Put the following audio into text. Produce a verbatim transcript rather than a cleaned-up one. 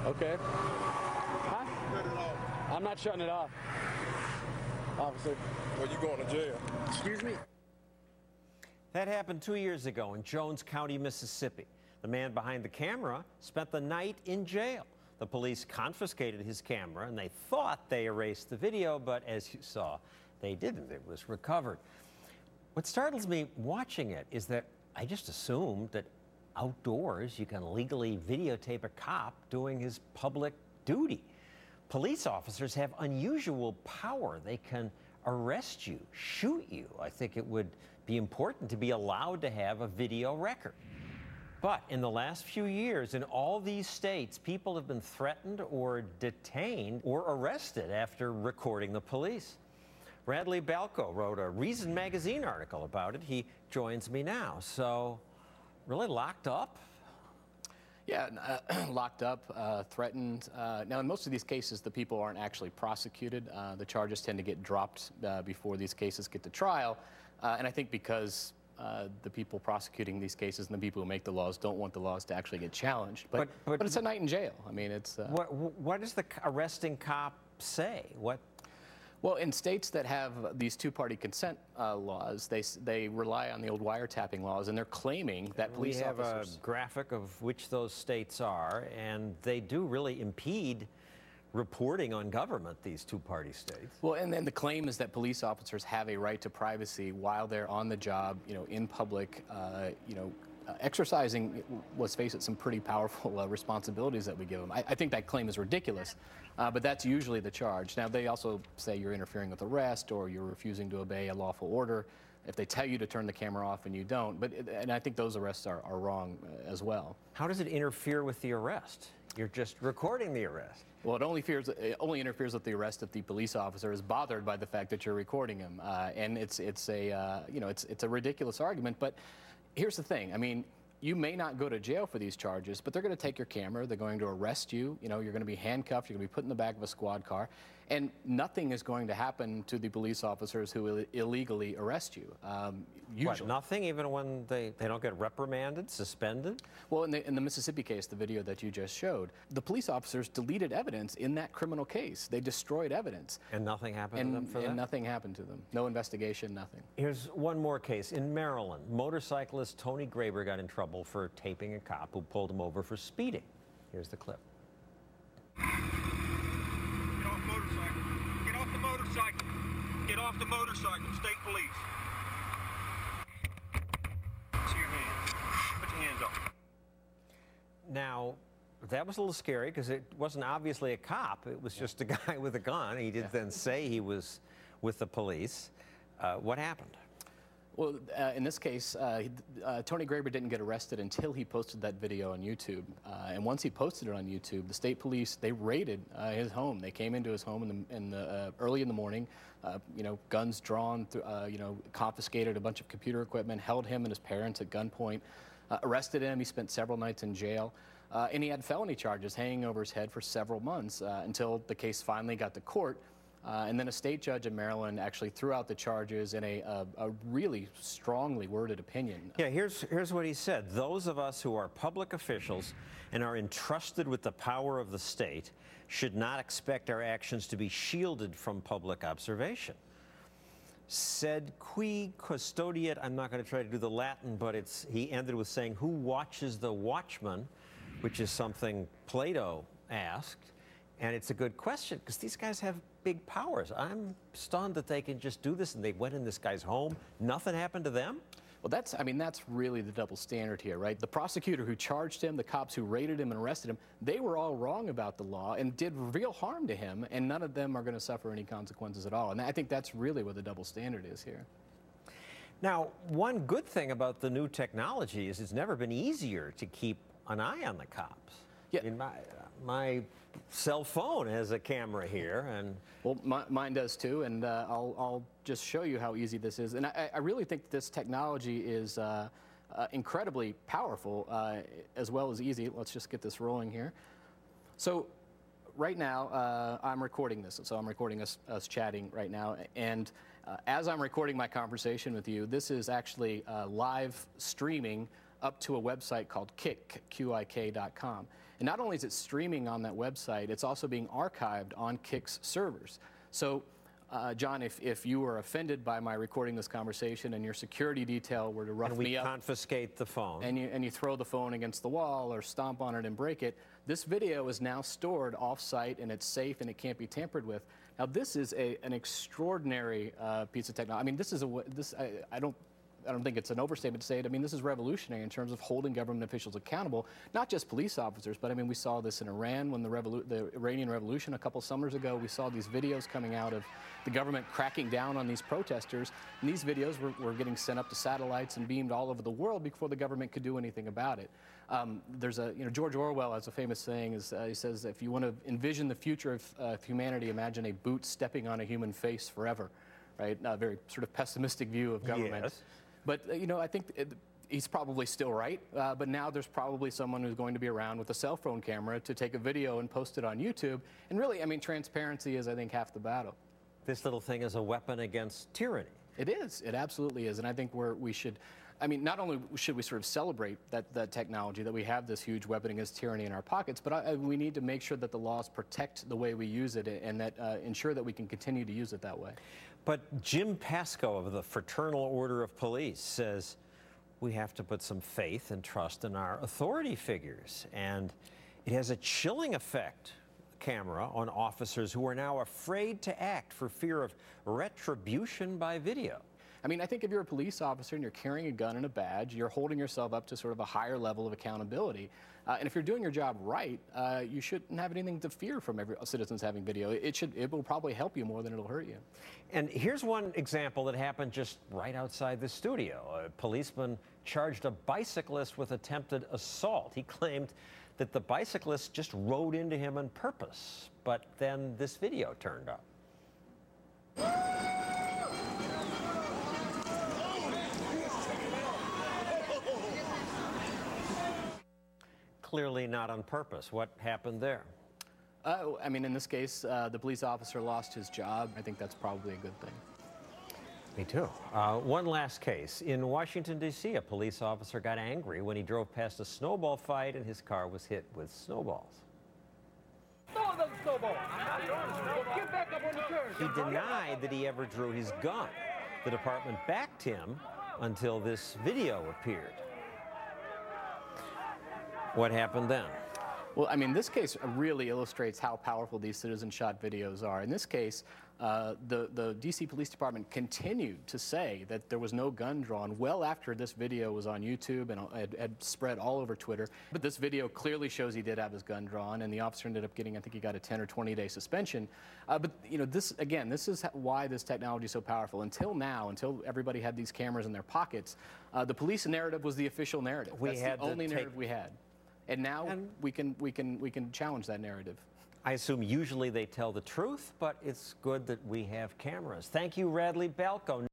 Okay. Huh? Cut it off. I'm not shutting it off, officer. Well, you going to jail. Excuse me? That happened two years ago in Jones County, Mississippi. The man behind the camera spent the night in jail. The police confiscated his camera, and they thought they erased the video, but as you saw, they didn't. It was recovered. What startles me watching it is that I just assumed that outdoors you can legally videotape a cop doing his public duty. Police officers have unusual power. They can arrest you, shoot you. I think it would be important to be allowed to have a video record. But in the last few years, in all these states, people have been threatened or detained or arrested after recording the police. Radley Balko wrote a Reason magazine article about it. He joins me now. So, really locked up? Yeah, uh, locked up, uh, threatened. Uh, now, in most of these cases, the people aren't actually prosecuted. Uh, the charges tend to get dropped uh, before these cases get to trial. Uh, and I think because uh, the people prosecuting these cases and the people who make the laws don't want the laws to actually get challenged. But, But- but- but it's a night in jail. I mean, it's... Uh, What, what does the arresting cop say? What? Well, in states that have these two-party consent uh, laws, they they rely on the old wiretapping laws, and they're claiming that police we have officers... a graphic of which those states are, and they do really impede reporting on government, these two-party states. Well, and then the claim is that police officers have a right to privacy while they're on the job, you know, in public, uh, you know, uh, exercising, let's face it, some pretty powerful uh, responsibilities that we give them. I, I think that claim is ridiculous, uh, but that's usually the charge. Now, they also say you're interfering with arrest or you're refusing to obey a lawful order if they tell you to turn the camera off and you don't. But and I think those arrests are, are wrong uh, as well. How does it interfere with the arrest? You're just recording the arrest. Well, it only, fears, it only interferes with the arrest if the police officer is bothered by the fact that you're recording him, uh, and it's it's a uh, you know it's it's a ridiculous argument. But here's the thing: I mean, you may not go to jail for these charges, but they're going to take your camera. They're going to arrest you. You know, you're going to be handcuffed. You're going to be put in the back of a squad car, and nothing is going to happen to the police officers who Ill- illegally arrest you. Um, usually, What, nothing, even when they, they don't get reprimanded, suspended? Well, in the, in the Mississippi case, the video that you just showed, the police officers deleted evidence in that criminal case. They destroyed evidence. And nothing happened And, to them for and that? nothing happened to them. No investigation, nothing. Here's one more case. In Maryland, motorcyclist Tony Graber got in trouble for taping a cop who pulled him over for speeding. Here's the clip. Get off motorcycle. Get off the motorcycle. Get off the motorcycle. State police. See your hands. Put your hands up. Now, that was a little scary because it wasn't obviously a cop. It was just a guy with a gun. He did Yeah. then say he was with the police. Uh, what happened? Well, uh, in this case, uh, he- uh, Tony Graber didn't get arrested until he posted that video on YouTube. Uh, and once he posted it on YouTube, the state police, they raided uh, his home. They came into his home in the, in the uh, early in the morning, uh, you know, guns drawn, th- uh, you know, confiscated a bunch of computer equipment, held him and his parents at gunpoint, uh, arrested him. He spent several nights in jail. Uh, and he had felony charges hanging over his head for several months uh, until the case finally got to court. Uh, and then a state judge in Maryland actually threw out the charges in a, a, a really strongly worded opinion. Yeah, here's, here's what he said. Those of us who are public officials and are entrusted with the power of the state should not expect our actions to be shielded from public observation. Sed qui custodiet, I'm not going to try to do the Latin, but it's, he ended with saying, who watches the watchman, which is something Plato asked. And it's a good question because these guys have big powers. I'm stunned that they can just do this, and they went in this guy's home. Nothing happened to them? Well, that's, I mean, that's really the double standard here, right? The prosecutor who charged him, the cops who raided him and arrested him, they were all wrong about the law and did real harm to him, and none of them are going to suffer any consequences at all. And I think that's really what the double standard is here. Now, one good thing about the new technology is it's never been easier to keep an eye on the cops. Yeah. I mean, my, uh, my cell phone has a camera here, and Well, my, mine does too, and uh, I'll, I'll just show you how easy this is. And I, I really think that this technology is uh, uh, incredibly powerful uh, as well as easy. Let's just get this rolling here. So right now, uh, I'm recording this. So I'm recording us, us chatting right now. And uh, as I'm recording my conversation with you, this is actually uh, live streaming up to a website called Qik, Q I K dot com. And not only is it streaming on that website, it's also being archived on Qik's servers. So, uh, John, if, if you were offended by my recording this conversation and your security detail were to rough And we me up, confiscate the phone. and you, and you throw the phone against the wall or stomp on it and break it, this video is now stored off-site and it's safe and it can't be tampered with. Now, this is a, an extraordinary uh, piece of technology. I mean, this is a this I, I don't. I don't think it's an overstatement to say it. I mean, this is revolutionary in terms of holding government officials accountable, not just police officers, but I mean, we saw this in Iran when the, revolu the Iranian Revolution a couple summers ago. We saw these videos coming out of the government cracking down on these protesters, and these videos were, were getting sent up to satellites and beamed all over the world before the government could do anything about it. Um, there's a, you know, George Orwell has a famous saying, is, uh, he says, if you want to envision the future of, uh, of humanity, imagine a boot stepping on a human face forever, right? A very sort of pessimistic view of government. Yes. But, uh, you know, I think it, he's probably still right, uh, but now there's probably someone who's going to be around with a cell phone camera to take a video and post it on YouTube. And really, I mean, transparency is, I think, half the battle. This little thing is a weapon against tyranny. It is. It absolutely is. And I think we're, we should, I mean, not only should we sort of celebrate that, that technology, that we have this huge weapon against tyranny in our pockets, but I, we need to make sure that the laws protect the way we use it and that uh, ensure that we can continue to use it that way. But Jim Pasco of the Fraternal Order of Police says we have to put some faith and trust in our authority figures. And it has a chilling effect, camera, on officers who are now afraid to act for fear of retribution by video. I mean, I think if you're a police officer and you're carrying a gun and a badge, you're holding yourself up to sort of a higher level of accountability. Uh, and if you're doing your job right, uh, you shouldn't have anything to fear from every citizens having video. It should, it will probably help you more than it'll hurt you. And here's one example that happened just right outside the studio. A policeman charged a bicyclist with attempted assault. He claimed that the bicyclist just rode into him on purpose. But then this video turned up. Clearly not on purpose. What happened there? Uh, I mean, in this case, uh, the police officer lost his job. I think that's probably a good thing. Me too. Uh, one last case. In Washington, D C, a police officer got angry when he drove past a snowball fight and his car was hit with snowballs. He denied that he ever drew his gun. The department backed him until this video appeared. What happened then? Well, I mean, this case really illustrates how powerful these citizen shot videos are. In this case, uh, the, the D C Police Department continued to say that there was no gun drawn well after this video was on YouTube and had, had spread all over Twitter. But this video clearly shows he did have his gun drawn, and the officer ended up getting, I think he got a ten or twenty day suspension. Uh, but, you know, this, again, this is why this technology is so powerful. Until now, until everybody had these cameras in their pockets, uh, the police narrative was the official narrative. We That's had the only to narrative take... we had. And now And we can we can we can challenge that narrative. I assume usually they tell the truth, but it's good that we have cameras. Thank you, Radley Balko.